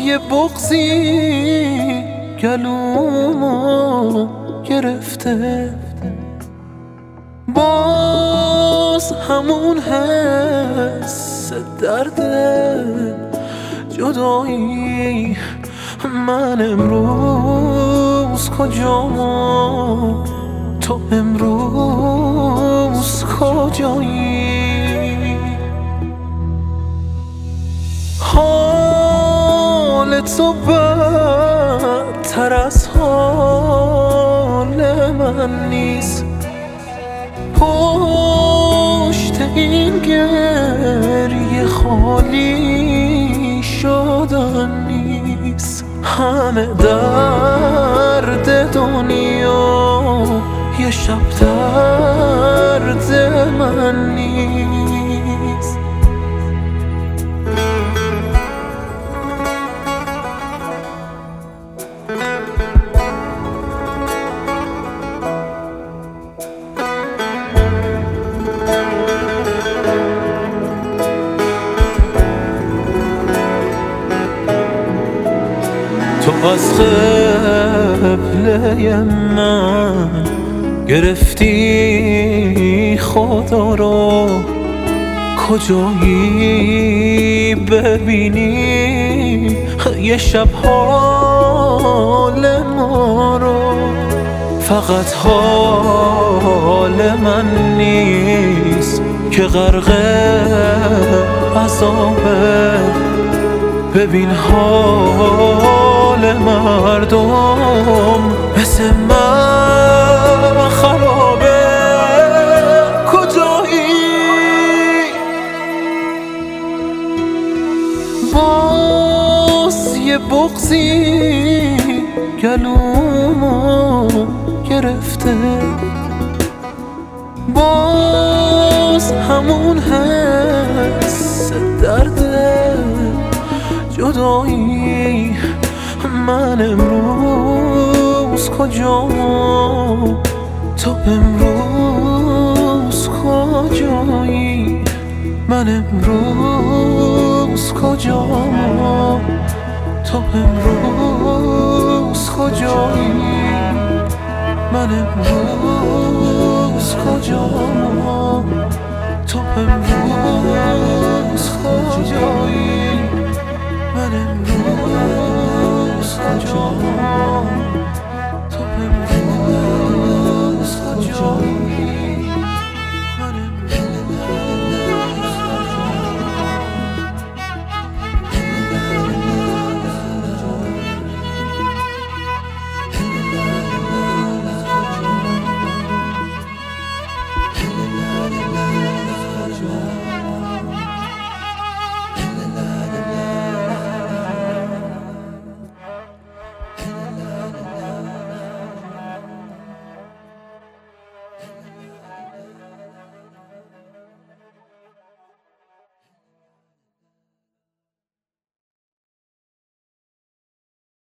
یه بغضی گلومو گرفته، باز همون حس درد جدایی. من امروز کجام و تو امروز کجایی؟ حال تو بدتر از حال من نیست، پشت این گریه خالی شدن نیست. همه درد دنیا یه شب درد من نیست. تو از قبله من گرفتی خدا رو، کجایی ببینی یه شب حال ما رو؟ فقط حال من نیست که غرق عذابه، ببین حال مردم مثل من خرابه. کجایی؟ باز یه بغضی گلومو گرفته، باز همون حس درد جدایی. من امروز کجام و تو امروز کجایی؟ من امروز کجام و تو امروز کجایی؟ من امروز کجام و تو امروز